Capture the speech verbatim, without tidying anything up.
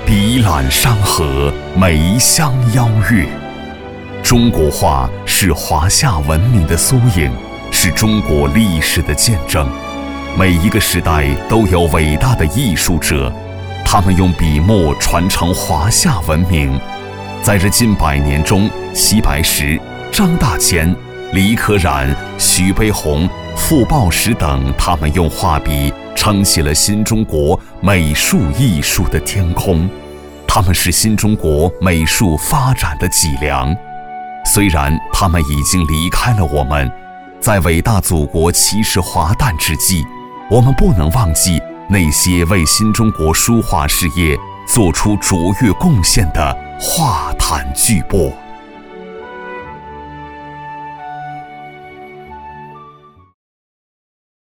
笔览山河，眉香邀月。中国画是华夏文明的缩影，是中国历史的见证。每一个时代都有伟大的艺术者，他们用笔墨传承华夏文明。在这近百年中，齐白石、张大千、李可染、徐悲鸿、傅抱石等，他们用画笔撑起了新中国美术艺术的天空，他们是新中国美术发展的脊梁。虽然他们已经离开了我们，在伟大祖国七十华诞之际，我们不能忘记那些为新中国书画事业做出卓越贡献的画坛巨擘。